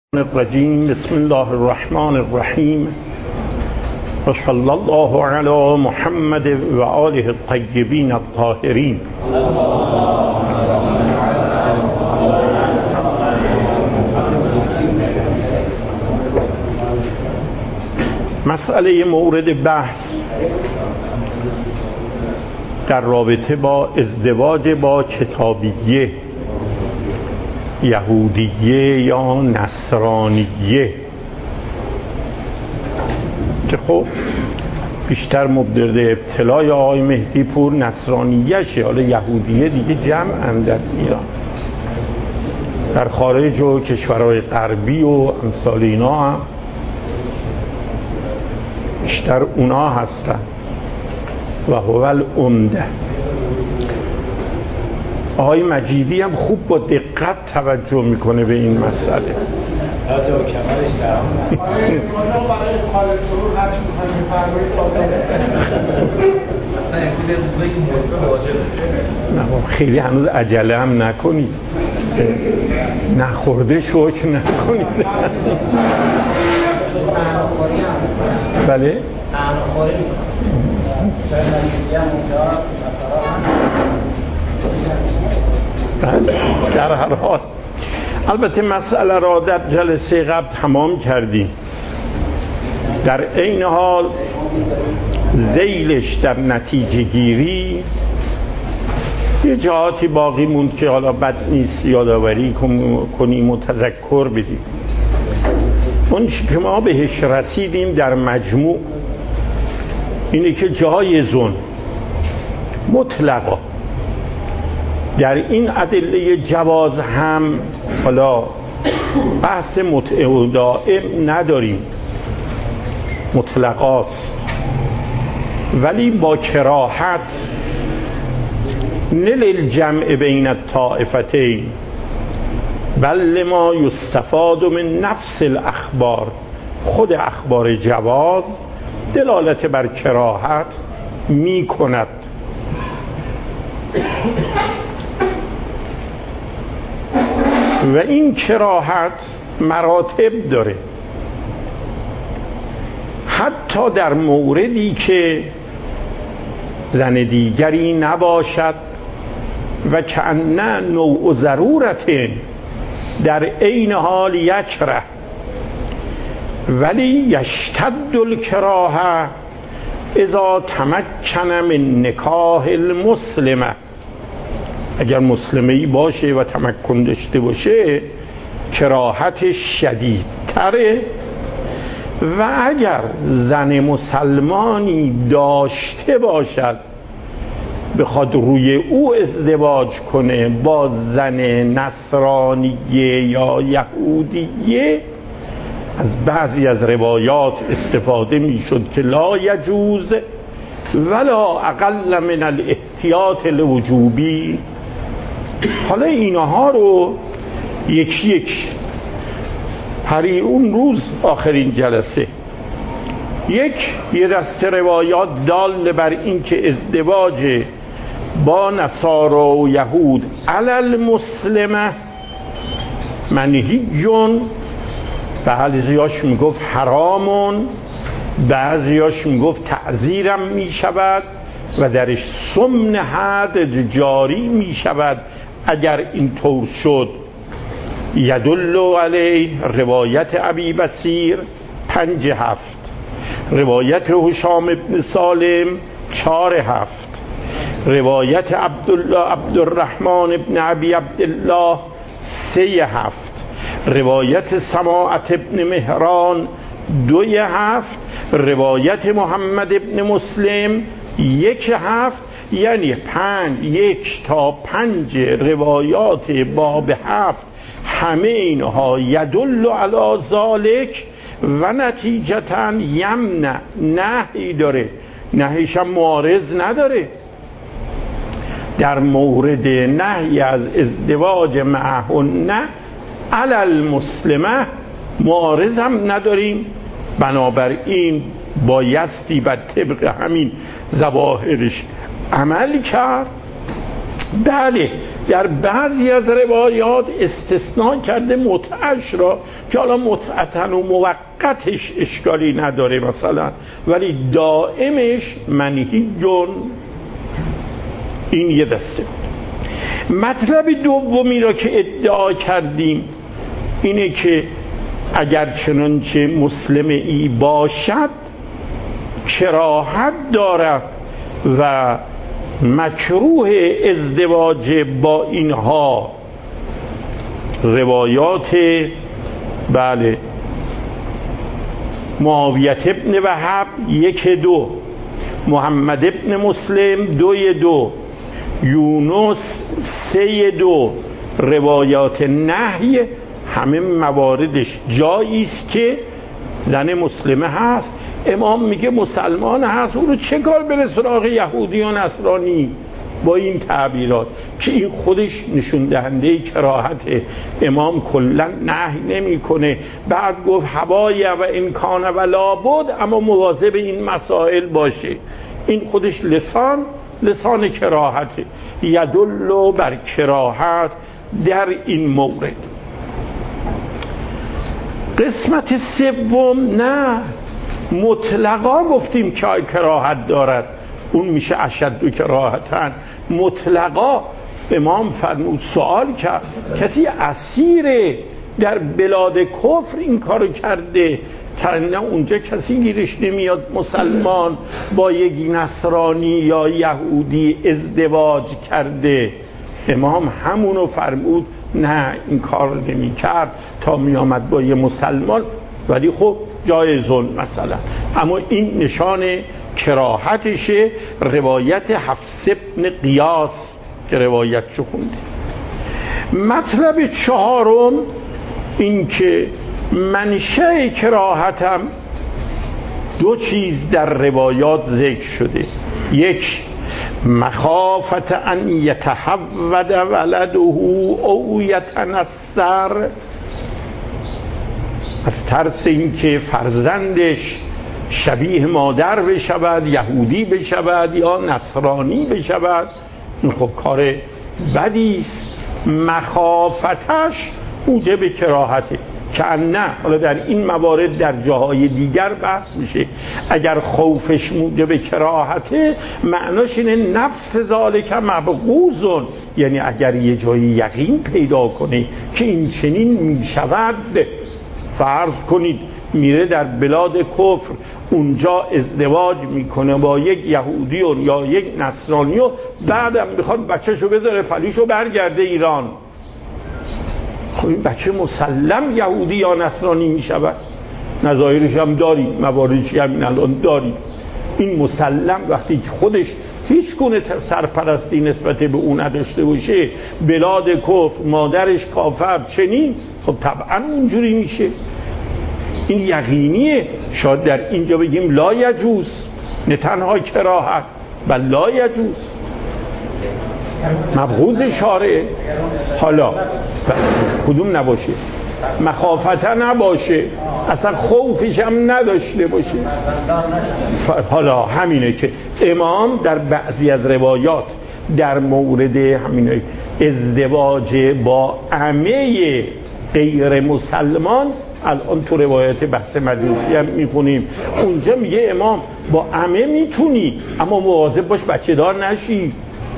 الرجیم. بسم الله الرحمن الرحیم و صلی الله علی محمد و آله الطیبین الطاهرین. مسئله مورد بحث در رابطه با ازدواج با کتابیه، یهودیه یا نصرانیه، که خب بیشتر مورد ابتلای آقای مهدی پور نصرانیه شه. حالا یهودیه دیگه جمع هم در ایران، در خارج و کشورهای غربی و امثال اینا هم بیشتر اونا هستن و هو العمده. آقای مجیدی هم خوب با دقت توجه میکنه به این مسئله. نه خیلی هنوز عجله هم نکنید، نخورده شکر نکنید. بله؟ در هر حال البته مسئله را در جلسه قبل تمام کردیم. در عین حال ذیلش در نتیجه گیری یه جهاتی باقی موند که حالا بد نیست یادآوری کنیم و تذکر بدیم. اون که ما بهش رسیدیم در مجموع اینه که جایزون مطلقا در این ادله جواز هم، حالا بحث متع و دائم نداریم، مطلقاست، ولی با کراهت نل الجمع بین الطائفتین بل لما یستفاد من نفس الاخبار. خود اخبار جواز دلالت بر کراهت می کند. و این کراهت مراتب داره، حتی در موردی که زن دیگری نباشد و کأنه نوع ضرورت در عین حال یکره، ولی یشتد الکراهه اذا تمکن من نکاح المسلمه. اگر مسلمه‌ای باشه و تمکن داشته باشه کراهتش شدیدتره، و اگر زن مسلمانی داشته باشد بخواد روی او ازدواج کنه با زن نصرانیه یا یهودیه، از بعضی از روایات استفاده میشد که لا یجوز ولا اقل من الاحتیاط الوجوبی. حالا اینها رو یکی یک اون روز آخرین جلسه یه دسته روایات دال بر این که ازدواج با نصارا و یهود علی المسلمه منهیجون، بعضیاش میگفت حرامون، بعضیاش میگفت تعزیرم میشود و درش سمن حد جاری میشود اگر این طور شد. یدل علیه روایت ابی بصیر 5-7، روایت هشام ابن سالم 4-7، روایت عبدالرحمن ابن ابی عبدالله 3-7، روایت سماعت ابن مهران 2-7، روایت محمد ابن مسلم 1-7. یعنی 1 تا 5 روایات باب 7 همه اینها یدل علی ذالک و نتیجتا یمنع، نهی داره، نهیش هم معارض نداره. در مورد نهی از ازدواج معهن علی المسلمه معارض هم نداریم. بنابراین بایستی بر طبق همین ظواهرش عمل کرد. بله در بعضی از روایات استثناء کرده متعش را که حالا متعتن و موقتش اشکالی نداره مثلا، ولی دائمش منهیون. این یه دسته بود. مطلب دومی را که ادعا کردیم اینه که اگر چنانچه مسلم ای باشد کراهت دارد و مکروه ازدواج با اینها. روایات بله معاویه ابن وهب 1-2، محمد ابن مسلم 2-2، یونس 3-2، روایات نهی همه مواردش جایی است که زن مسلمه هست، امام میگه مسلمان هست، او رو چه کار بره سراغ یهودی و نصرانی با این تعبیرات که این خودش نشون دهنده کراهته. امام کلا نهی نمیکنه، بعد گفت هوای و امکان و لابد، اما مواظب این مسائل باشه. این خودش لسان کراهته، یدل بر کراهت در این مورد. قسمت سوم نه، مطلقا گفتیم که کراهت دارد، اون میشه اشد کراهتن. مطلقا امام فرمود، سوال کرد کسی اسیره در بلاد کفر این کارو کرده، نه اونجا کسی گیرش نمیاد مسلمان با یک نصرانی یا یهودی ازدواج کرده. امام همونو فرمود نه این کار نمی کرد تا می آمد با یه مسلمان، ولی خب جایزون مثلا. اما این نشان کراهتشه. روایت حفص بن قیاس که روایت شو خونده. مطلب چهارم این که منشأ کراهتم دو چیز در روایات ذکر شده. یک، مخافت ان یتحود ولده او یتنصر، از ترس اینکه فرزندش شبیه مادر بشود، یهودی بشود یا نصرانی بشود. این خب کار بدیست. مخافتش موجب کراهته که نه، حالا در این موارد در جاهای دیگر بحث میشه. اگر خوفش موجب کراهته معناش اینه نفس ذالک مبغوضون، یعنی اگر یه جایی یقین پیدا کنه که این چنین میشود، فرض کنید میره در بلاد کفر اونجا ازدواج میکنه با یک یهودی یا یک نصرانی و بعدم میخواد بچهشو بذاره پلیشو برگرده ایران، خب این بچه مسلم یهودی یا نصرانی میشود. نظایرش هم داریم، مواردش هم الان داریم. این مسلم وقتی که خودش هیچ گونه سرپرستی نسبت به اون نداشته باشه، بلاد کفر، مادرش کافر چنین، خب طبعا اونجوری میشه. این یقینیه. شاید در اینجا بگیم لا یجوز، نه تنها کراهت بل لا یجوز، مبغوض شارع. حالا کدوم نباشه؟ مخافته نباشه، اصلا خوفش هم نداشته باشه. حالا همینه که امام در بعضی از روایات در مورد همینه ازدواج با عمه غیر مسلمان، الان تو روایت بحث مجوسی هم میخونیم، اونجا میگه امام با عمه میتونی اما مواظب باش بچه دار نشی.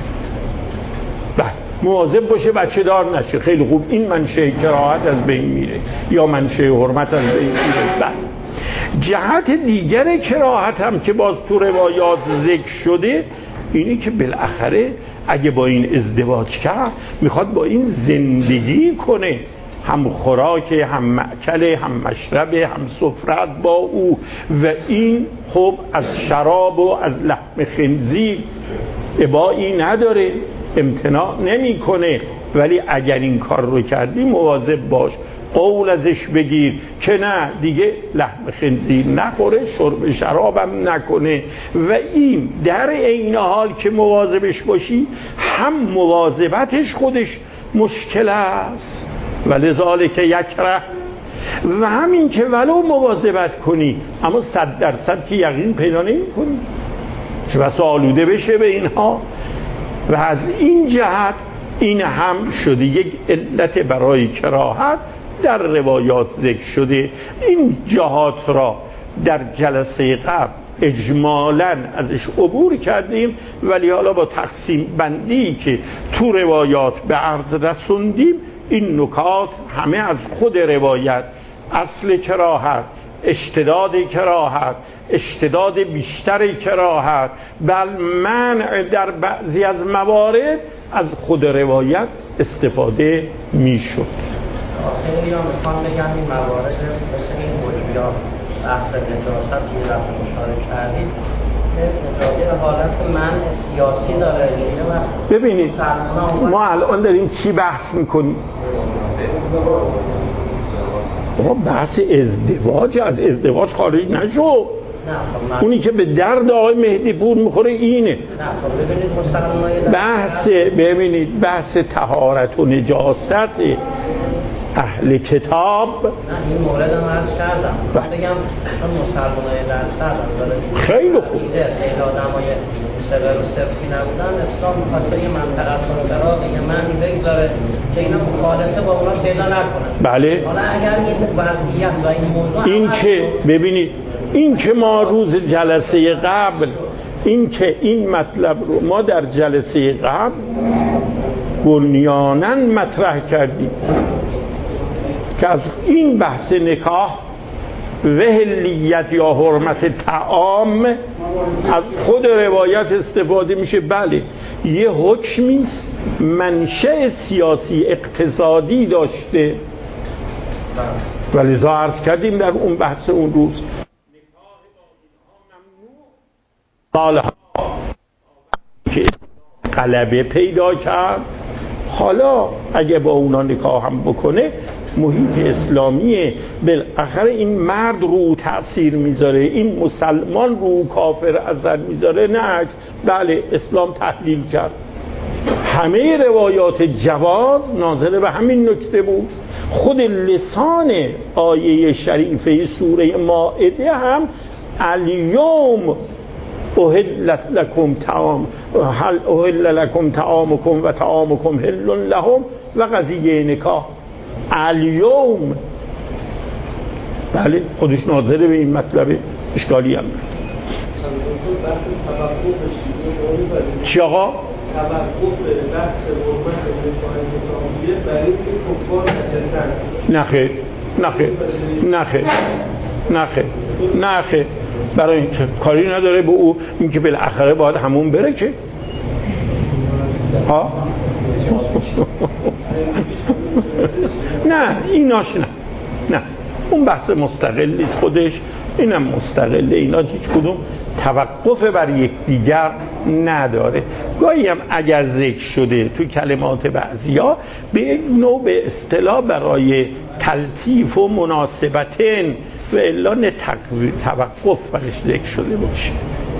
مواظب باشه بچه دار نشه. خیلی خوب، این منشأ کراهت از بین میره یا منشأ حرمت از بین میره. جهت دیگر کراهت هم که باز تو روایات ذکر شده اینی که بالاخره اگه با این ازدواج کرد میخواد با این زندگی کنه، هم خوراک، هم مأکل، هم مشرب، هم سفرت با او، و این خب از شراب و از لحم خنزیر ابایی نداره، امتناع نمی کنه. ولی اگر این کار رو کردی مواظب باش، قول ازش بگیر که نه دیگه لحم خنزیر نخوره، شرب شرابم نکنه. و این در عین حال که مواظبش باشی هم مواظبتش خودش مشکل است، ولذالک یکره، و همین که ولو مواظبت کنی اما 100% که یقین پیدا نمی کنی، چه بسا آلوده بشه به اینها. و از این جهت این هم شده یک علت برای کراهت در روایات ذکر شده. این جهات را در جلسه قبل اجمالاً ازش عبور کردیم، ولی حالا با تقسیم بندی که تو روایات به عرض رسوندیم این نکات همه از خود روایت، اصل کراهت، اشتداد کراهت، اشتداد بیشتر کراهت، بل منع در بعضی از موارد از خود روایت استفاده میشد. خیلی هم میخوام بگم این موارد مثل این حجبیات بحث نجاست توی رفت مشاهده کردید نجاست حالت منع سیاسی داره. ببینید ما الان داریم چی بحث میکنیم؟ بحث ازدواج، از ازدواج خارج نشو. اونی که به درد آقای مهدی پور میخوره اینه. ببینید بحث طهارت و نجاست اهل کتاب. این مورد هم عرض کردم بگم چون مسلمانای در سر خیلی خوب خیلی آدمای سبر و صرفی نبودن، اسلام میخواسته یه منطقه رو یه معنی بگذاره که اینا مخالطه با اونا پیدا نکنن. بله. حالا اگر این وضعیت و این موضوع این که ببینید این که ما روز جلسه قبل این مطلب رو ما در جلسه قبل بنیاناً مطرح کردیم که از این بحث نکاح و حلیت یا حرمت طعام از خود روایت استفاده میشه. بله یه حکمی منشأ سیاسی اقتصادی داشته، ولی لذا عرض کردیم در اون بحث اون روز سالها که غلبه پیدا کرد. حالا اگه با اونا نکاح هم بکنه محیط اسلامیه، بالاخره این مرد رو تأثیر میذاره، این مسلمان رو کافر اثر میذاره. نه بله اسلام تحلیل کرد. همه روایات جواز ناظر به همین نکته بود. خود لسان آیه شریفه سوره مائده هم الیوم احل لکم طعامکم و طعامکم حل لهم و قضیه نکاح الیوم. بله خودش ناظر به این مطلب، اشکالی هم چی آقا؟ توقف بحث حرمت نکاحیه برای اینکه کفار نجسن. نخه برای اینکه کاری نداره به او، اینکه بالاخره باید همون بره که ها نه ایناش نه اون بحث مستقلیست خودش، اینم مستقله. اینا هیچ کدوم توقف بر یکدیگر نداره. گاهی هم اگر ذکر شده تو کلمات بعضیا به یک نوع به اصطلاح برای تلطیف و مناسبتن و الا نه توقف برش ذکر شده باشه.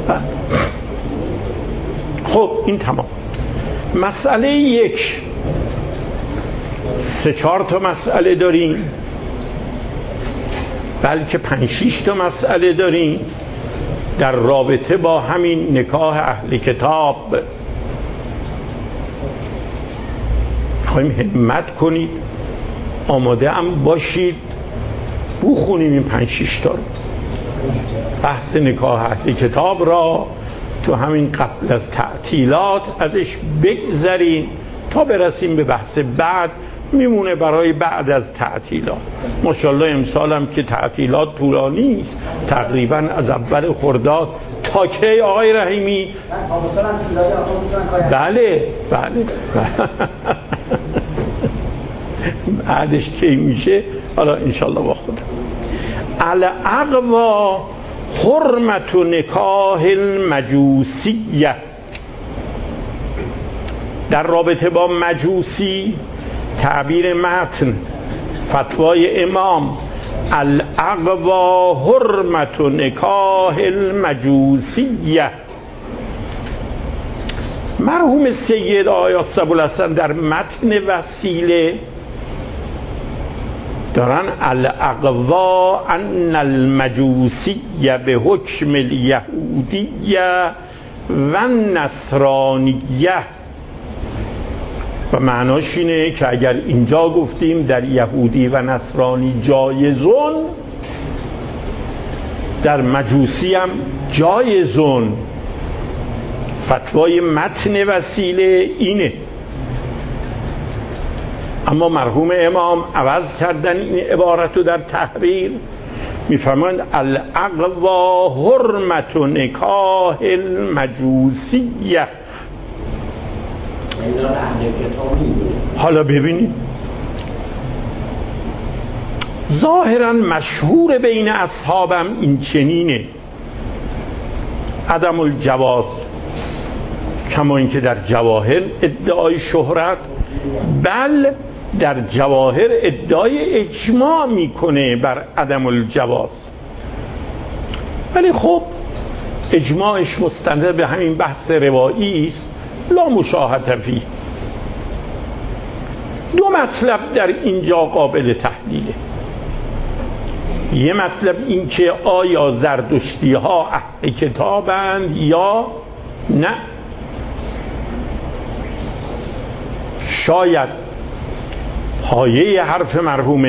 خب این تمام. مسئله یک 3-4 تا مسئله داریم، بلکه 5-6 تا مسئله داریم در رابطه با همین نکاح اهل کتاب. میخوایم همت کنید، آماده هم باشید بخونیم این 5-6 تا رو. بحث نکاح اهل کتاب را تو همین قبل از تعطیلات ازش بگذریم تا برسیم به بحث بعد. میمونه برای بعد از تعطیلات. ماشاءالله امسال هم که تعطیلات طولانی است، تقریبا از اول خرداد تا کی آقای رحیمی؟ بله بعدش کی میشه؟ حالا انشالله با خودم. الاقوا حرمت نکاح المجوسیه. در رابطه با مجوسی تعبیر متن فتوای امام الاقوا حرمت نکاح المجوسیه. مرحوم سید آیاس ابوالحسن در متن وسیله دارن الاقوا ان المجوسیه به حکم الیهودیه و النصرانیه و معناش اینه که اگر اینجا گفتیم در یهودی و نصرانی جایزون، در مجوسی هم جایزون. فتوای متن وسیله اینه. اما مرحوم امام عوض کردن این عبارت رو در تحریر، میفرمایند الاقوا حرمت نکاح المجوسیه. حالا ببینید ظاهرا مشهور بین اصحابم این چنینه، عدم الجواز، کما اینکه در جواهر ادعای شهرت، بل در جواهر ادعای اجماع میکنه بر عدم الجواز. ولی خب اجماعش مستند به همین بحث روایی است، لا مشاهده فیه. دو مطلب در اینجا قابل تحلیله. یه مطلب این که آیا زردشتی ها اهل کتابند یا نه. شاید پایه حرف مرحوم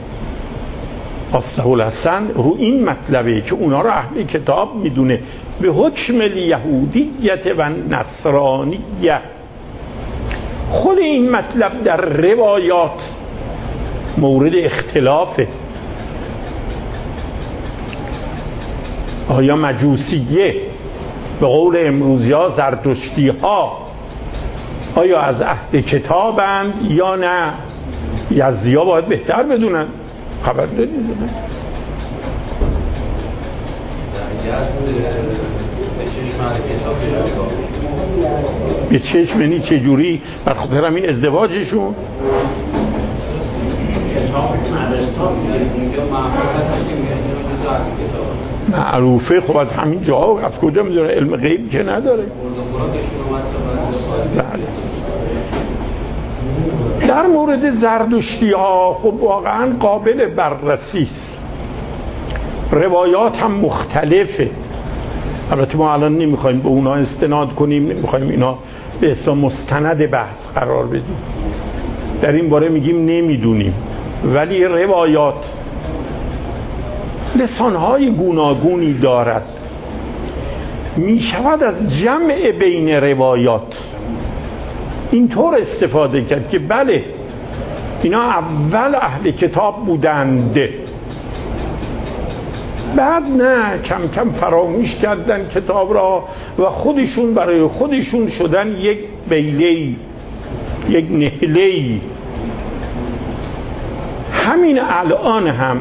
آستغفرالحسن رو این مطلبه که اونا رو اهل کتاب میدونه به حکم الیهودیت و نصرانیت. خود این مطلب در روایات مورد اختلافه. آیا مجوسیه به قول امروزی ها زردشتی ها آیا از اهل کتابند یا نه؟ یزدی ها باید بهتر بدونن. خبر دارید؟ به چشم یعنی چجوری؟ بر خاطر همین ازدواجشون معروفه. خب از همین جا از کجا میدونه؟ علم غیب که نداره. در مورد زردشتی ها خب واقعا قابل بررسی است، روایات هم مختلفه. البته ما الان نمیخوایم به اونا استناد کنیم، نمیخوایم اینا به حساب مستند بحث قرار بدیم. در این باره میگیم نمیدونیم، ولی روایات لسانهای گوناگونی دارد. میشود از جمع بین روایات اینطور استفاده کرد که بله اینا اول اهل کتاب بودند، بعد نه کم کم فراموش کردن کتاب را و خودشون برای خودشون شدن یک بیله‌ای، یک نهله‌ای. همین الان هم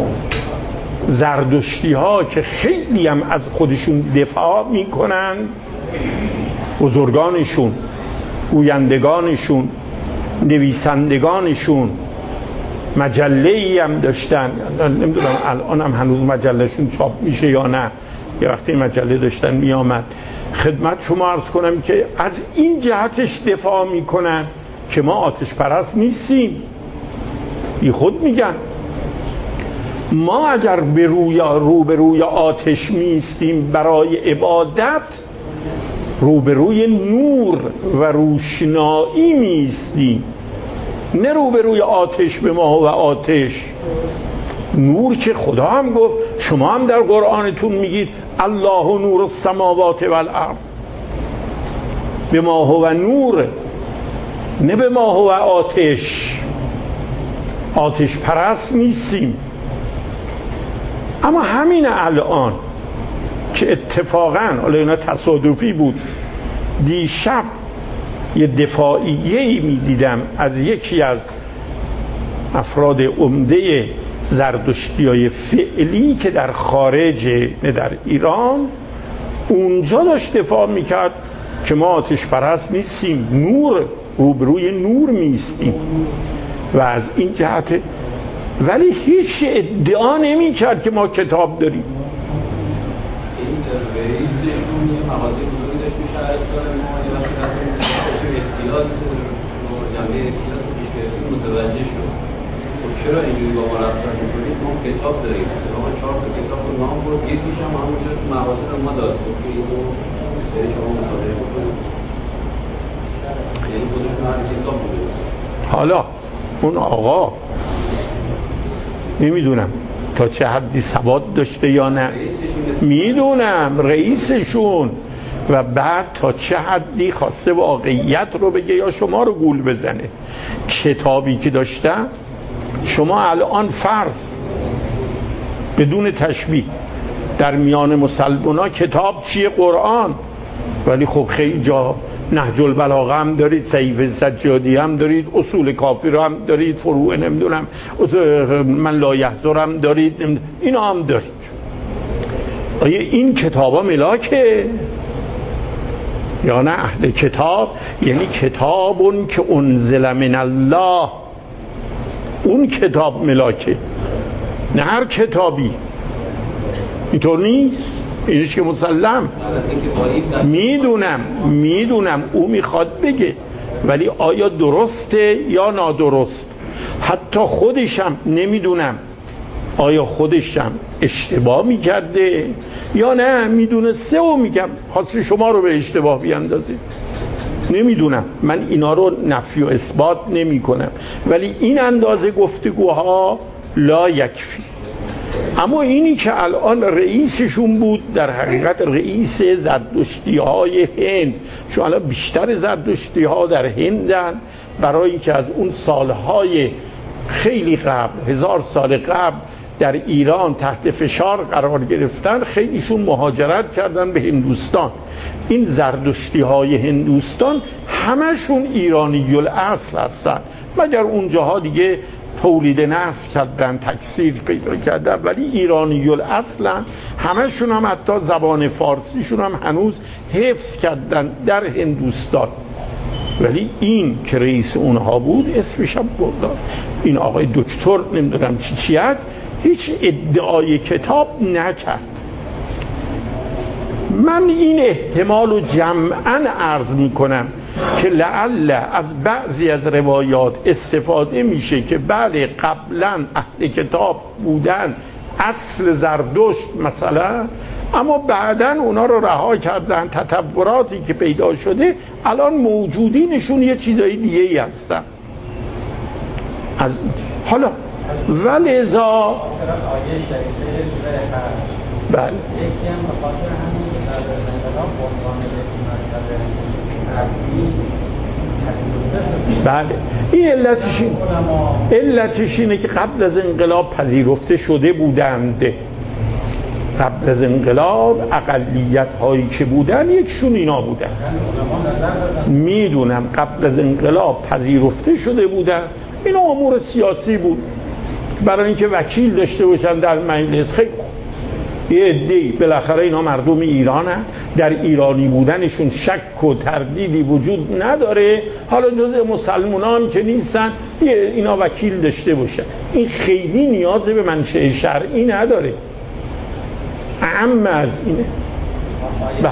زردشتی ها که خیلی هم از خودشون دفاع میکنن، بزرگانشون، گویندگانشون، نویسندگانشون مجله‌ای هم داشتن، نمیدونم الان هم هنوز مجلهشون چاپ میشه یا نه، یه وقتی مجله داشتن میامد. خدمت شما عرض کنم که از این جهتش دفاع میکنن که ما آتش پرست نیستیم. بی خود میگن ما اگر روبروی آتش میستیم برای عبادت، روبروی نور و روشنایی میستیم، نه روبروی آتش به ما و آتش. نور که خدا هم گفت، شما هم در قرآنتون میگید الله نور السماوات والارض، به ما هو نور، نه به ما هو آتش. آتش پرست نیستیم. اما همین الان که اتفاقاً حالا اینا تصادفی بود، دیشب یه دفاعیه‌ای می‌دیدم از یکی از افراد عمده زردشتیای فعلی که در خارج، نه در ایران، اونجا داشت دفاع میکرد که ما آتش پرست نیستیم، نور، روبروی نور میستیم و از این جهت. ولی هیچ ادعا نمیکرد که ما کتاب داریم. رئیسشون یه مغازه بزرگی داشت میشه ارستان ما یه وقتی رفتیم احتیاط جمعه احتیاط رو پیش گرفتیم، متوجه شد خب چرا اینجوری با ما رفتار میکنید؟ ما کتاب داریم. ما 4 تا کتاب رو نام برد، یکیش هم همونجا تو مغازه رو ما داد که اینو شما مطالعه بکنید. حالا اون آقا نمیدونم تا چه حدی سواد داشته یا نه، میدونم رئیسشون، و بعد تا چه حدی خواسته واقعیت رو بگه یا شما رو گول بزنه. کتابی که داشتم، شما الان فرض بدون تشبیه در میان مسلمونا کتاب چیه؟ قرآن. ولی خب خیلی جا نهج البلاغه هم دارید، سیف سجادی هم دارید، اصول کافی رو هم دارید، فروع نمیدونم من لا یحضر هم دارید، اینا هم دارید. آیا این کتابا ملاکه یا نه؟ اهل کتاب یعنی کتابون که انزل من الله، اون کتاب ملاکه، نه هر کتابی. اینطور نیست، اینش که مسلم. میدونم او میخواد بگه، ولی آیا درسته یا نادرست؟ حتی خودشم نمیدونم آیا خودشم اشتباه میکرده یا نه میدونسته و میگم خواست شما رو به اشتباه بیاندازه. نمیدونم، من اینا رو نفی و اثبات نمی کنم، ولی این اندازه گفتگوها لا یکفی. اما اینی که الان رئیسشون بود، در حقیقت رئیس زردشتی های هند، چون الان بیشتر زردشتی ها در هندن، برای که از اون سالهای خیلی قبل، 1000 سال قبل در ایران تحت فشار قرار گرفتن، خیلیشون مهاجرت کردن به هندوستان. این زردشتی های هندوستان همشون ایرانی الاصل هستن، مگر اونجاها دیگه تولید نسل کردن، تکثیر پیدا کردن، ولی ایرانی الاصلن. همشون هم حتی زبان فارسیشون هم هنوز حفظ کردن در هندوستان. ولی این که رئیس اونها بود اسمش هم بردار، این آقای دکتر نمیدونم چیت، هیچ ادعای کتاب نکرد. من این احتمال رو جمعاً عرض میکنم که لعل از بعضی از روایات استفاده میشه که بله قبلا اهل کتاب بودن، اصل زردشت مثلا، اما بعداً اونا رو رها کردن، تطوراتی که پیدا شده الان موجودینشون یه چیزای دیگه ای هستن. از حالا ولذا آیه شریفه سوره حج، بله یکی هم به خاطر همین که در انقلاب به عنوان مطلب اصلی پذیرفته شده. بله این علتش اینه که قبل از انقلاب پذیرفته شده بودند. قبل از انقلاب اقلیت هایی که بودن یکشون اینا بودن، میدونم قبل از انقلاب پذیرفته شده بودن. اینا امور سیاسی بود، برای اینکه وکیل داشته باشن در مجلس. خیلی خوب، یه عده‌ای بالاخره اینا مردم ایرانن، در ایرانی بودنشون شک و تردیدی وجود نداره، حالا جزء مسلمانان که نیستن اینا وکیل داشته باشن. این خیلی نیاز به منشأ شرعی نداره، اعم از اینه. بله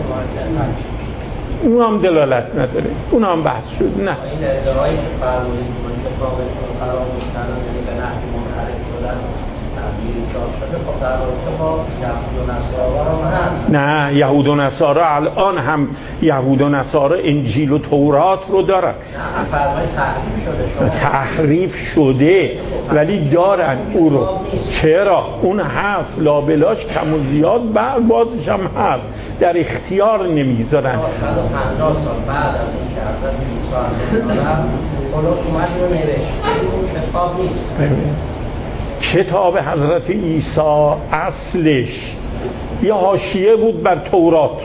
اون هم دلالت نداره، اون هم بحث شد. نه این ادعایی که فرمودید که کتابشون فراموش کردن، یعنی به نحوی منحرف شدن، تغییری چاپ شده، خب در رابطه با یهود و نصارا هم نه، یهود و نصارا الان هم یهود و نصارا انجیل و تورات رو دارن. نه فرمای تحریف شده ولی دارن او رو. چرا؟ اون هست لابلاش کم و زیاد، بازش هم هست، در اختیار نمیذارن. 150 سال بعد از این که حضرت عیسی علیه السلام خلق اومد رو نوشت، این کتاب نیست. کتاب حضرت عیسی اصلش یه حاشیه بود بر تورات،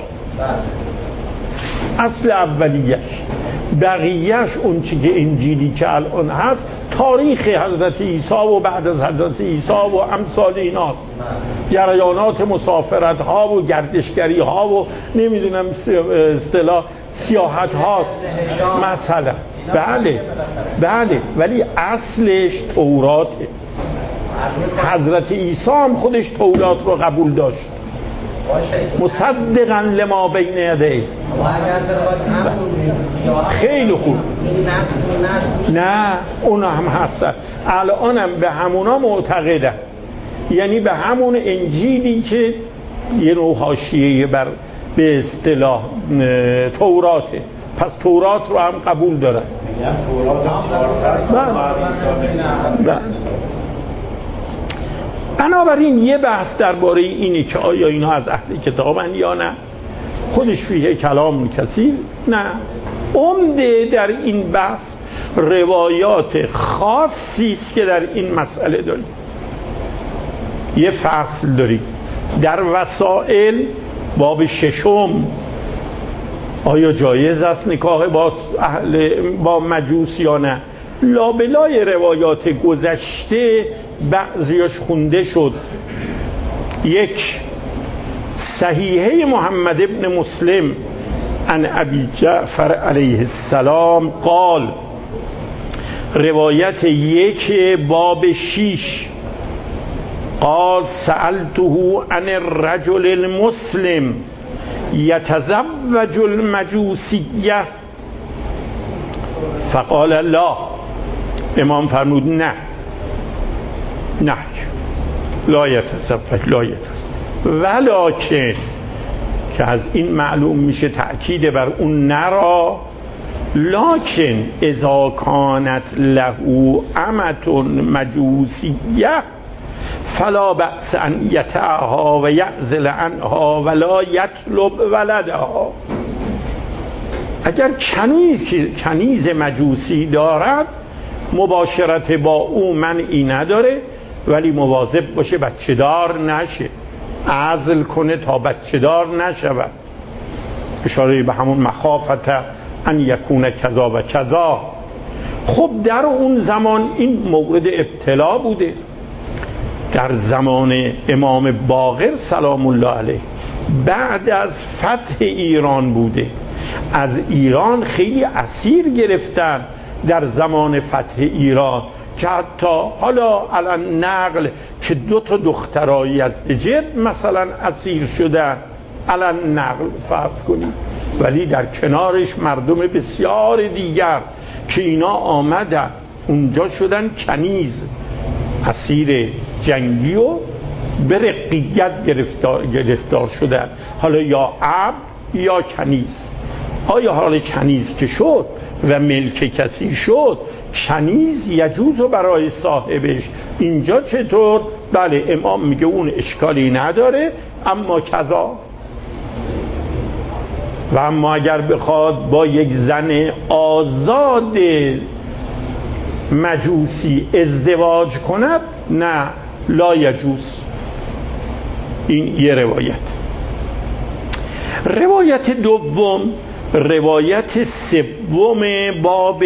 اصل اولیش. بقیهش اون چی که انجیلی که الان هست تاریخ حضرت عیسی و بعد از حضرت عیسی و امثال ایناست، جریانات مسافرت ها و گردشگری ها و نمیدونم اصطلاح سیاحت هاست مثلا. بله ولی اصلش توراته. حضرت عیسی هم خودش تورات رو قبول داشت، مصدقا لما بین یدیه. خیلی خوب. نه اونا هم هستن، الان هم به همونا معتقدن، یعنی به همون انجیلی که یه نوع حاشیه بر به اصطلاح توراته، پس تورات رو هم قبول دارن. میگن تورات هم 400 سال بعد عیسی. بنابراین یه بحث درباره اینه که آیا اینا از اهل کتابن یا نه، خودش فیه کلام کثیر. نه، عمده در این بحث روایات خاصی است که در این مسئله داریم. یه فصل داریم در وسائل، باب 6، آیا جایز است نکاح با مجوس یا نه. لابلای روایات گذشته بعضیاش خونده شد. یک، صحیحه محمد ابن مسلم عن ابی جعفر علیه السلام قال، روایت 1 باب 6، قال سألته عن الرجل المسلم يتزوج المجوسیه فقال لا. امام فرمود نه لا يتزوج، لا يتزوج. ولکن که از این معلوم میشه تأکید بر اون نرا، لکن اذا کانت له امة مجوسیه فلا بأس ان یتعها و یعزل عنها ولا یطلب ولدها. اگر کنیز مجوسی دارد مباشرت با او منعی نداره، ولی مواظب باشه بچه دار نشه، عزل کنه تا بچه دار نشود. اشاره به همون مخافت ان یکون کذا و کذا. خب در اون زمان این مورد ابتلا بوده. در زمان امام باقر سلام الله علیه بعد از فتح ایران بوده. از ایران خیلی اسیر گرفتن در زمان فتح ایران که حتی حالا الان نقل که 2 دخترای از جد مثلا اسیر شدن، الان نقل فرض کنید، ولی در کنارش مردم بسیار دیگر که اینا آمدن اونجا شدن کنیز، اسیر جنگی و به رقیت گرفتار شدن، حالا یا عبد یا کنیز. آیا حال کنیز که شد و ملک کسی شد، کنیز یجوز برای صاحبش. اینجا چطور؟ بله، امام میگه اون اشکالی نداره، اما کذا. و اما اگر بخواد با یک زن آزاد مجوسی ازدواج کند، نه، لا یجوز. این یه روایت. روایت دوم، روایت 3 باب 9،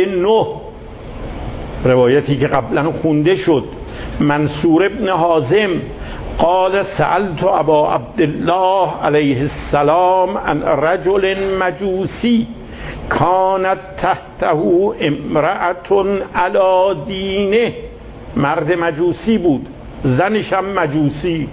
روایتی که قبلا خونده شد. منصور ابن حازم قال سألت ابا عبدالله علیه السلام عن رجل مجوسی کانت تحته امرأة علی دینه. مرد مجوسی بود، زنش هم مجوسی.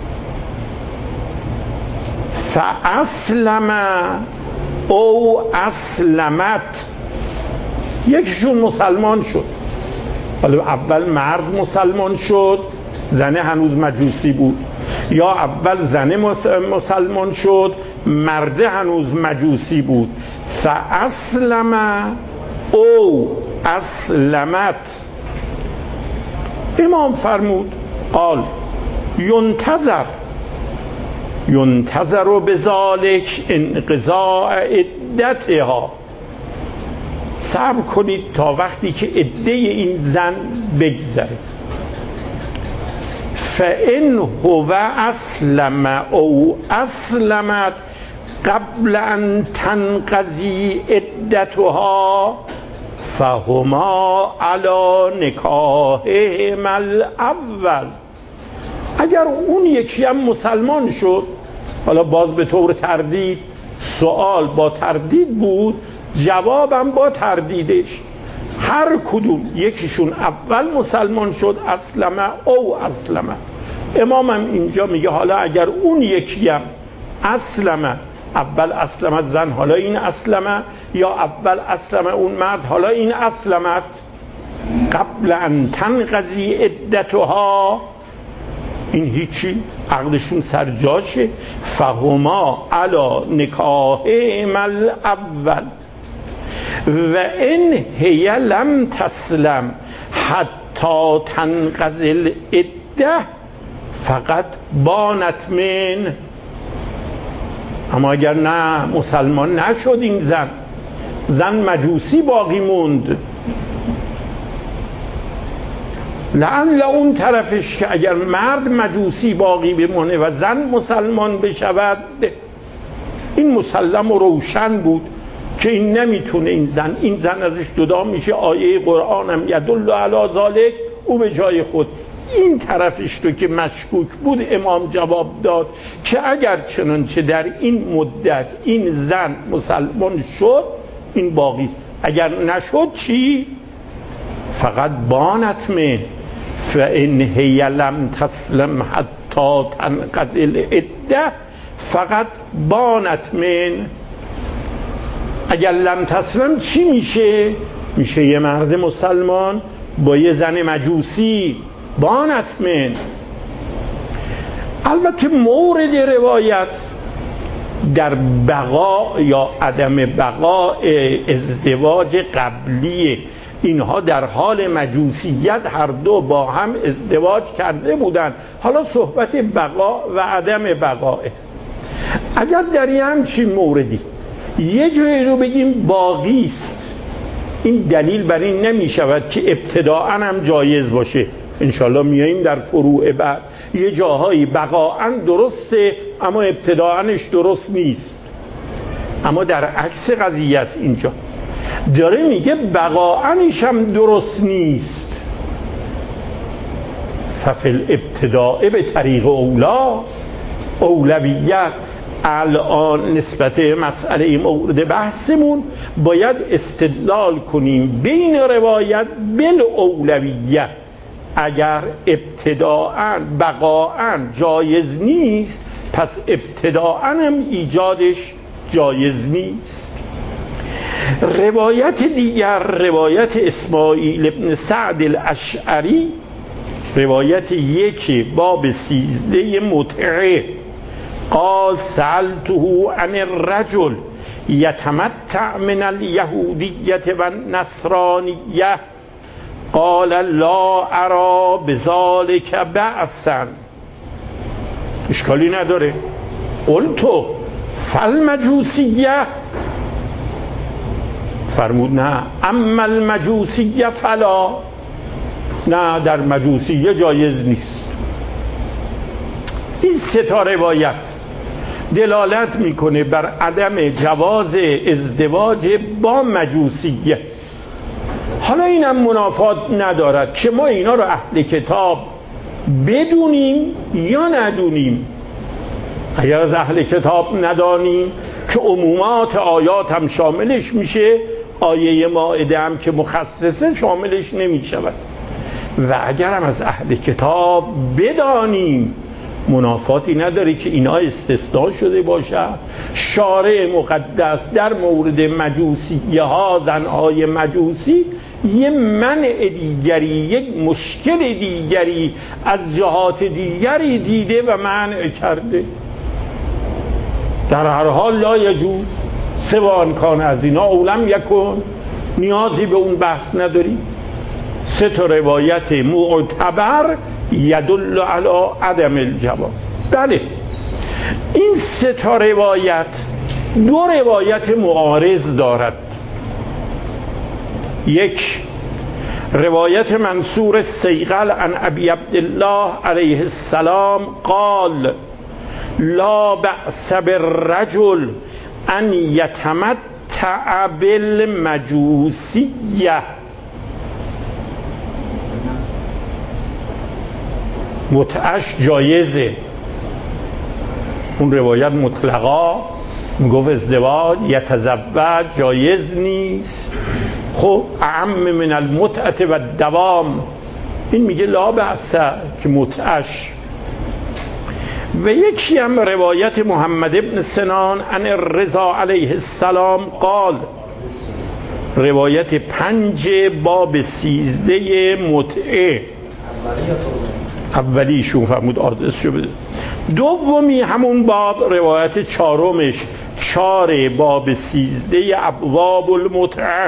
فاسلم او اسلمت، یکیشون مسلمان شد. حالا اول مرد مسلمان شد، زنه هنوز مجوسی بود، یا اول زنه مسلمان شد، مرده هنوز مجوسی بود. فاسلم او اسلمت. امام فرمود قال ینتظر بذالک انقضاء عدتها. صبر کنید تا وقتی که عده این زن بگذره. فإن هو اسلم او اسلمت قبل ان تنقضی عدتها فهما علی نکاحهما الاول. اگر اون یکی هم مسلمان شد، حالا باز به طور تردید، سوال با تردید بود، جوابم با تردیدش، هر کدوم یکیشون اول مسلمان شد اسلمه او اسلمه. امامم اینجا میگه حالا اگر اون یکی هم اسلمه، اول اسلمت زن حالا این اسلمه، یا اول اسلمه اون مرد حالا این اسلمت، قبل ان تنقضی عدتها، این هیچی، عقدشون سر جاشه. فهما علی نکاحهما الاول. و این هی لم تسلم حتی تنقضی العده فقط بانت من. اما اگر نه مسلمان نشد این زن مجوسی باقی موند، لعل اون طرفش که اگر مرد مجوسی باقی بمونه و زن مسلمان بشود، این مسلم و روشن بود که این نمیتونه این زن ازش جدا میشه. آیه قرآن هم یدل علی ذالک، او به جای خود. این طرفش رو که مشکوک بود امام جواب داد که اگر چنانچه در این مدت این زن مسلمان شد این باقی است، اگر نشد چی؟ فقط بانت من فان هی لم تسلم حتی تنقضی العده فقط بانت من. اگر لم تسلم چی میشه؟ میشه یه مرد مسلمان با یه زن مجوسی، بانت من. البته مورد روایت در بقا یا عدم بقا ازدواج قبلی، اینها در حال مجوسیت هر دو با هم ازدواج کرده بودند، حالا صحبت بقا و عدم بقاه. اگر در یه همچین موردی یه جایی رو بگیم باقی است، این دلیل بر این نمی شود که ابتداءً هم جایز باشه. انشالله میاییم در فروع بعد یه جاهایی بقاءً درسته اما ابتداءًش درست نیست. اما در عکس قضیه است، اینجا داره میگه بقاءًش هم درست نیست. ففی الابتداء به طریق اولویت. الان نسبت مسئله مورد بحثمون باید استدلال کنیم بین روایت بالاولویت. اگر ابتداءً بقاءً جایز نیست پس ابتداءً هم ایجادش جایز نیست. روایت دیگر، روایت اسماعیل ابن سعد الاشعری، روایت 1 باب 13 متعه، قال سألته عن الرجل يتمتع من اليهودية والنصرانية قال لا ارى بذلك بأسا. اشکالی نداره. قلت فالمجوسیه، فرمود نه اما المجوسیه فلا، نه در مجوسیه جایز نیست. این 3 تا روایت دلالت میکنه بر عدم جواز ازدواج با مجوسیه. حالا اینم منافات ندارد که ما اینا رو اهل کتاب بدونیم یا ندونیم. اگر از اهل کتاب ندانیم که عمومات آیات هم شاملش میشه، آیه مائده هم که مخصصه شاملش نمیشود. و اگر هم از اهل کتاب بدانیم منافاتی نداره که اینا استثناء شده باشه. شارع مقدس در مورد مجوسیه ها، زنهای مجوسی، یه منع دیگری، یک مشکل دیگری از جهات دیگری دیده و منع کرده. در هر حال لا یجوز سوان کان از اینا اولم یکن، نیازی به اون بحث نداری. 3 تا روایت معتبر یدل علی عدم الجواز. بله، این 3 تا روایت 2 روایت معارض دارد. 1 روایت منصور الصیقل عن ابی عبدالله علیه السلام قال لا بأس بالرجل ان یتمتع بالمجوسیه. متعش جایزه. اون روایت مطلقا میگفت ازدواج یتزوج جایز نیست. خب اعم من المتعه و دوام، این میگه لا بأس که متعش. و یکی هم روایت محمد ابن سنان عن الرضا علیه السلام قال، روایت 5 باب 13 متعه، اولیشون فرمود آدرس شو بده. دومی همون باب روایت 4 4 باب 13 ابواب المتعه.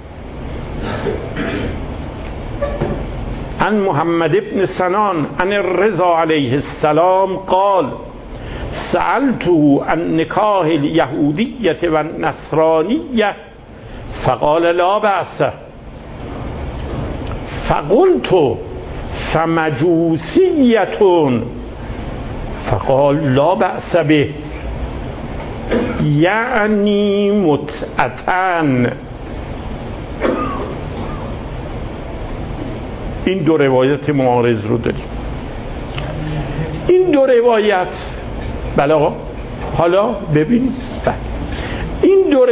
عن محمد ابن سنان عن الرضا علیه السلام قال سألته عن نکاح الیهودیة و النصرانیة فقال لا بأس فقلت فمجوسیة فقال لا بأس به یعنی متعتن. این 2 روایت معارض رو داریم. این 2 روایت بله آقا حالا ببینید این 2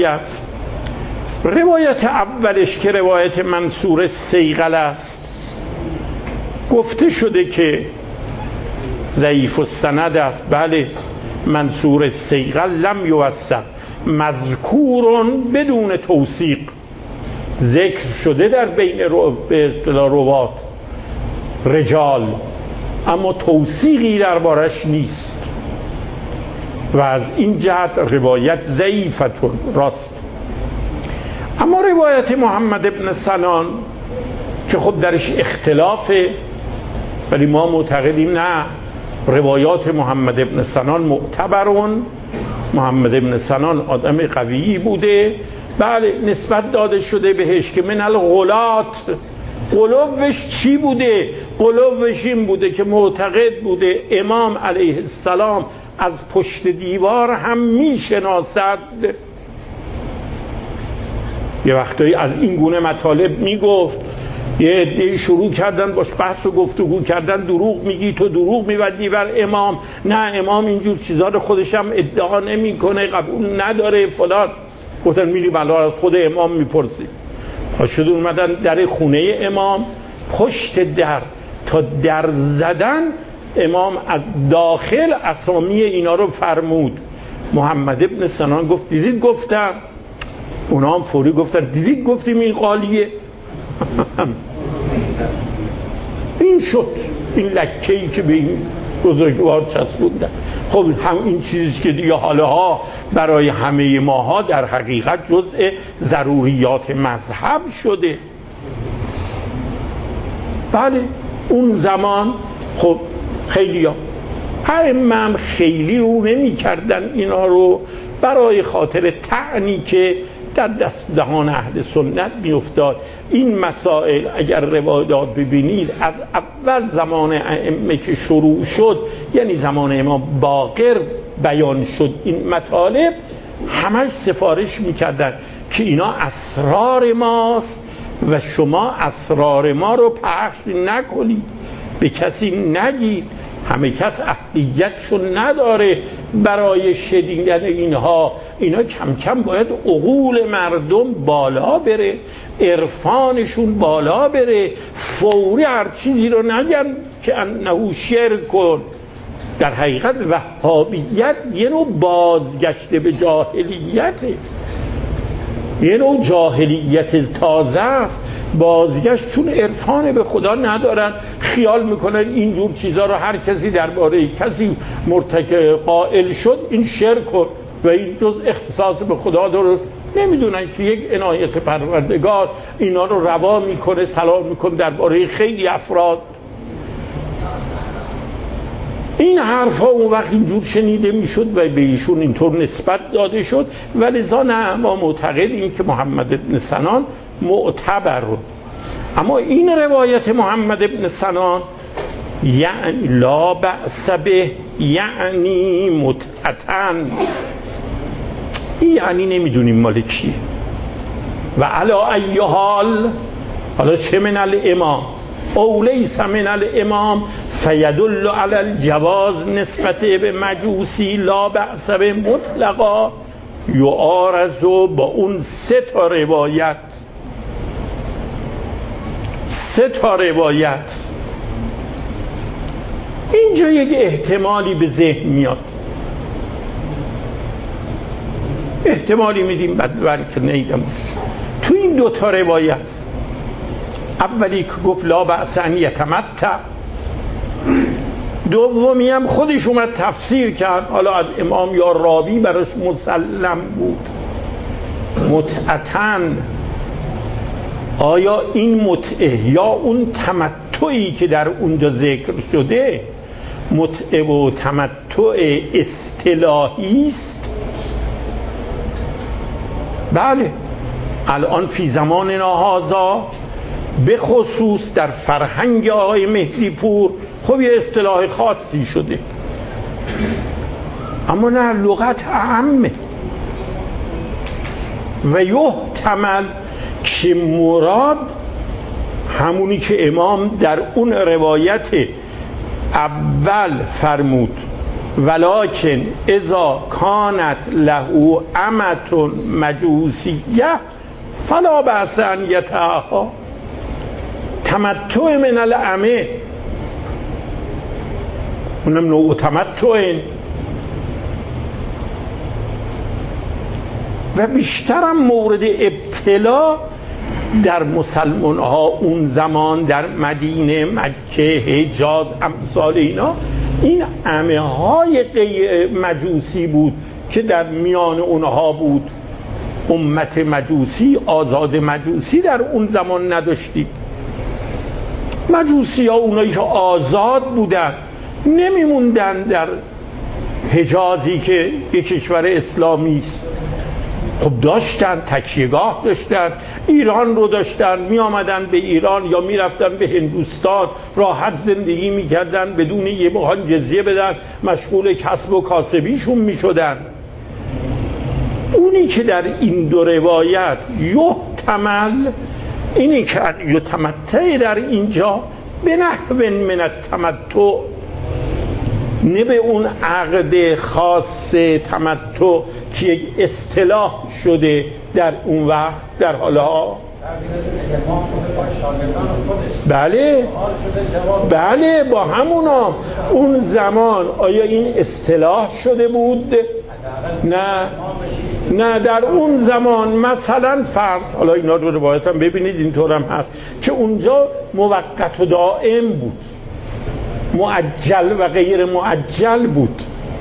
روایت اولش که روایت منصور صیقل است گفته شده که ضعیف السند است. بله منصور صیقل لم یوثق مذکورون بدون توثیق ذکر شده در بین به اصطلاح روات رجال اما توثیقی دربارش نیست و از این جهت روایت ضعیفتون راست. اما روایت محمد ابن سنان که خب درش اختلافه ولی ما معتقدیم نه روایات محمد ابن سنان معتبرون. محمد ابن سنان آدم قویی بوده. بله نسبت داده شده بهش که من الغلات. قلوبش چی بوده؟ قلوبش این بوده که معتقد بوده امام علیه السلام از پشت دیوار هم میشناسد. یه وقتایی از این گونه مطالب میگفت، یه عده‌ای شروع کردن باش بحث و گفتگو کردن، دروغ میگی تو، دروغ میبندی بر امام، نه امام اینجور چیزا رو خودش هم ادعا نمیکنه، قبول نداره فلان. گفتن میریم الان از خود امام میپرسیم. پاشد اومدن در خونه امام، پشت در تا در زدن امام از داخل اسامی اینا رو فرمود. محمد ابن سنان گفت دیدید گفتم؟ اونا هم فوری گفتن دیدید گفتیم این قالیه. این شد این لکه‌ای که به این بزرگوار چسبوندن. خب هم این چیزی که دیگه حالها برای همه ماها در حقیقت جزء ضروریات مذهب شده. بله اون زمان خب خیلی ها هم خیلی رو نمی کردن اینا رو برای خاطر طعنی که در دست دهان اهل سنت می افتاد. این مسائل اگر روایات ببینید از اول زمان ائمه که شروع شد، یعنی زمان امام باقر بیان شد این مطالب، همش سفارش میکردن که اینا اسرار ماست و شما اسرار ما رو پخش نکنید، به کسی نگید. همه کس اهلیتشون نداره برای شنیدن اینها. اینا کم کم باید عقول مردم بالا بره، عرفانشون بالا بره، فوری هر چیزی رو نگن که انه شرک کن. در حقیقت وهابیت یه نوع بازگشته به جاهلیته، یه نوع جاهلیت تازه است، بازگشت، چون عرفان به خدا ندارن، خیال میکنن اینجور چیزا رو هر کسی درباره کسی مرتکب قائل شد این شرک و این جز اختصاص به خدا داره. نمیدونن که یک عنایت پروردگار اینا رو روا میکنه، سلام میکنه درباره خیلی افراد. این حرفا اون وقت اینجور شنیده میشد و به ایشون اینطور نسبت داده شد، ولذا نه ما معتقدیم که محمد ابن سنان معتبر بود. اما این روایت محمد ابن سنان یعنی لا بأس به، یعنی متعتن، یعنی نمیدونیم مال کیه. و علا ای حال، حالا چه من الامام او لیس من الامام فیدل علی الجواز نسبت به مجوسی لا بأس به مطلقا یعارض با اون 3 روایت. 3 روایت اینجا یک احتمالی به ذهن میاد، احتمالی میدیم بعد که نیدم. تو این 2 روایت، اولی که گفت لا بأس ان یتمتع، دومی هم خودش اومد تفسیر کرد، حالا از امام یا راوی براش مسلم بود. متعتن، آیا این متعه یا اون تمتعی که در اونجا ذکر شده متعه و تمتع اصطلاحی است؟ بله، الان فی زماننا هذا به خصوص در فرهنگ آقای مهدی پور خب یه اصطلاح خاصی شده، اما نه، لغت عامه و یحتمل که مراد همونی که امام در اون روایت اول فرمود ولکن اذا کانت له امة مجوسیه فلا بأس ان یتعها. تمتع من الامه، اونم نوع تمتع، و بیشترم مورد ابتلا در مسلمان ها اون زمان در مدینه، مکه، حجاز، امثال اینا، این عمه های غیر مجوسی بود که در میان اونها بود. امت مجوسی، آزاد مجوسی در اون زمان نداشتید. مجوسی ها اونایی که آزاد بودن نمیموندن در حجازی که یک کشور اسلامی است. خب داشتن، تکیهگاه داشتن، ایران رو داشتن، می آمدن به ایران یا می رفتن به هندوستان، راحت زندگی می کردن بدون یه بحان جزیه بدن، مشغول کسب و کاسبیشون می شدن. اونی که در این دو روایت یحتمل اینی که یتمتع در اینجا به نحو من التمتع، نه به اون عقد خاص تمتع که یک اصطلاح شده در اون وقت در حالها. بله با همونا اون زمان آیا این اصطلاح شده بود؟ نه در اون زمان مثلا فرض، حالا اینا رو روایت هم ببینید اینطور هم هست که اونجا موقت و دائم بود، معجل و غیر معجل بود.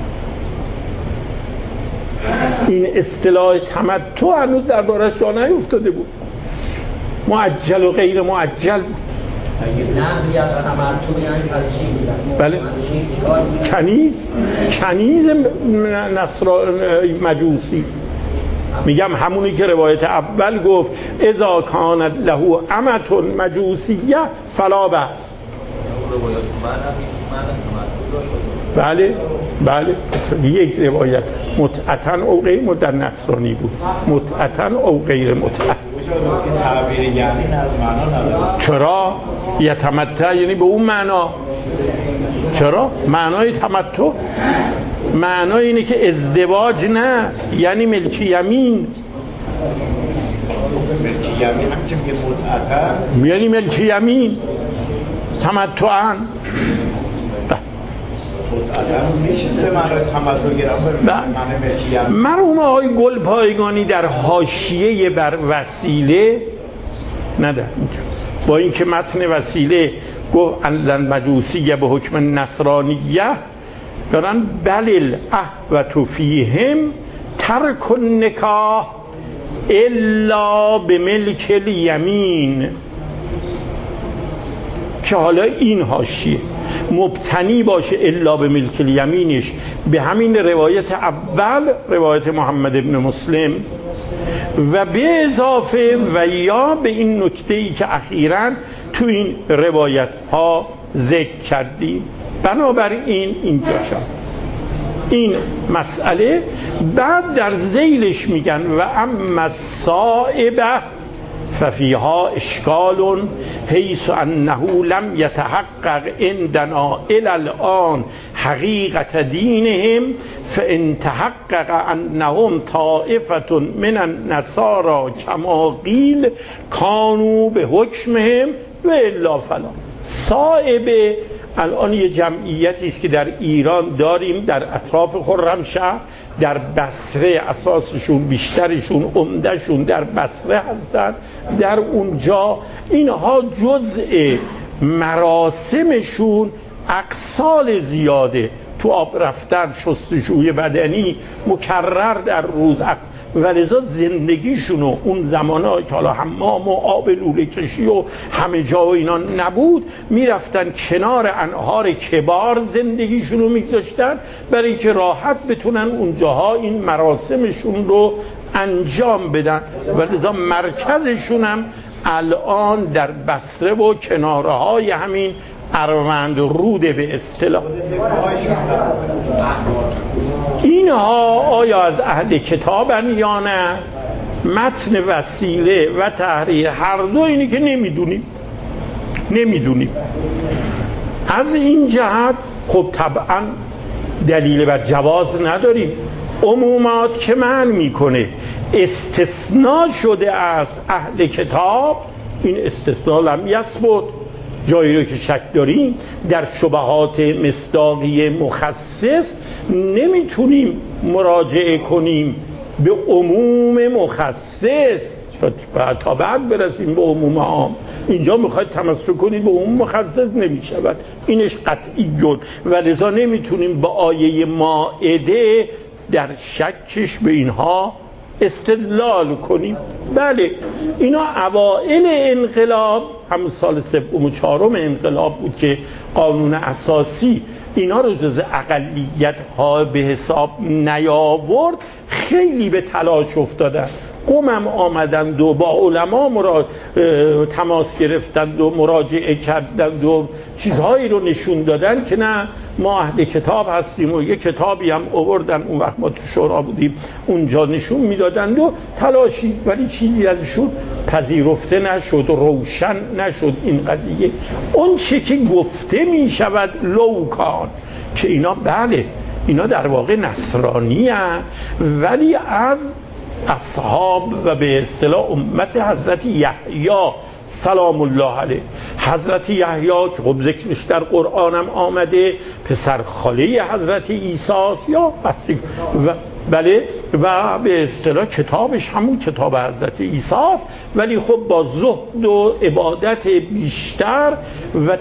این اصطلاح تمتع هنوز در بارش جا نیفتاده بود، معجل و غیر معجل بود. نظری از تمتع یعنی از چی بود؟ بله، کنیز مجوسی. میگم همونی که روایت اول گفت اذا کانت له امة مجوسیه فلا بأس. بله یک روایت متعتن او غیر در نصرانی بود، متعتن او غیر متعتن. چرا؟ یتمتع یعنی به اون معنا. چرا؟ معنای تمتع معنای اینه که ازدواج نه، یعنی ملکی یمین. ملکی یمین هم که میگه متعتن یعنی ملکی یمین تمتعاً. مرحوم آقای گلپایگانی در حاشیه بر وسیله ندارد، با اینکه متن وسیله گفت انزل مجوسی به حکم نصرانیه، دارن بلل احوت فیهم ترک النکاح الا به ملک الیمین، که حالا این حاشیه مبتنی باشه الا به ملک الیمینش به همین روایت اول، روایت محمد ابن مسلم، و به اضافه و یا به این نکته‌ای که اخیراً تو این روایت ها ذکر کردیم. بنابراین اینجا شد این مسئله. بعد در ذیلش میگن و اما الصائبه ففیها اشکال حیث انه لم یتحقق عندنا الی الان حقیقت دینهم فان تحقق انهم طائفه من النصارى کما قیل کانوا به حکمهم و الا فلا. صائبه الان یه جمعیتی است که در ایران داریم، در اطراف خرمشهر، در بصره اساسشون، بیشترشون، عمدهشون در بصره هستن. در اونجا اینها جزء مراسمشون اغسال زیاده تو آب رفتن، شستشوی بدنی مکرر در روز، و لذا زندگیشون و اون زمانهایی که حالا حمام و آب لوله کشی و همه جا و اینا نبود، میرفتن کنار انهار کبار زندگیشون رو میگذاشتن برای اینکه راحت بتونن اونجاها این مراسمشون رو انجام بدن. و لذا مرکزشون هم الان در بصره و کنارهای همین اروند روده به اصطلاح. اینها آیا از اهل کتابن یا نه؟ متن وسیله و تحریر هر دو اینی که نمیدونیم. از این جهت خب طبعا دلیل بر جواز نداریم. عمومات که معنی میکنه استثناء شده از اهل کتاب، این استثناء لم یثبت، جایی رو که شک داریم در شبهات مصداقی مخصص نمیتونیم مراجعه کنیم به عموم مخصص تا بعد برسیم به عموم عام. اینجا میخواید تمسک کنید به عموم مخصص، نمیشود، اینش قطعی جد، و لذا نمیتونیم با آیه مائده در شکش به اینها استدلال کنیم. بله اینا اوائل انقلاب، همون سال 3 و 4 انقلاب بود که قانون اساسی اینا رو جز اقلیت ها به حساب نیاورد، خیلی به تلاش افتادن. قومم آمدند و با علما تماس گرفتند و مراجعه کردند و چیزهایی رو نشون دادن که نه ما اهل کتاب هستیم، و یه کتابی هم آوردن، اون وقت ما تو شورا بودیم اونجا نشون میدادند و تلاشی، ولی چیزی ازشون پذیرفته نشد، روشن نشد این قضیه. اون چه که گفته میشود لوکان که اینا بله اینا در واقع نصرانی هستند، ولی از اصحاب و به اصطلاح امت حضرت یحیی سلام الله علیه. حضرت یحیی که خب ذکرش در قرآن هم آمده، پسر خاله حضرت عیسی یا بسی و بله، و به اصطلاح کتابش همون کتاب حضرت عیسی است، ولی خب با زهد و عبادت بیشتر و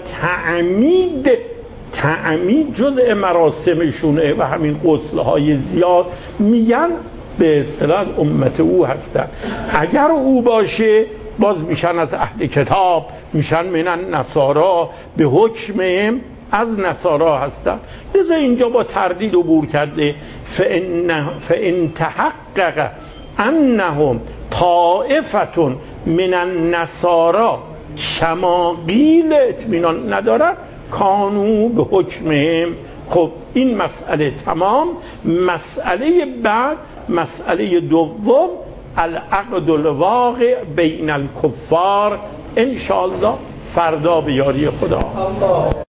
تعمید جزء مراسمشونه و همین غسل‌های زیاد میگن به اصطلاح امت او هستن. اگر او باشه باز میشن از اهل کتاب، میشن من نصارا، به حکمهم از نصارا هستن. لذا اینجا با تردید عبور کرده فان تحقق انهم طائفه من النصارا کما قیل، اطمینان ندارن، کانو به حکمهم. خب این مسئله تمام. مسئله بعد، مسئله دوم، العقد الواقع بین الکفار، انشاءالله فردا به یاری خدا.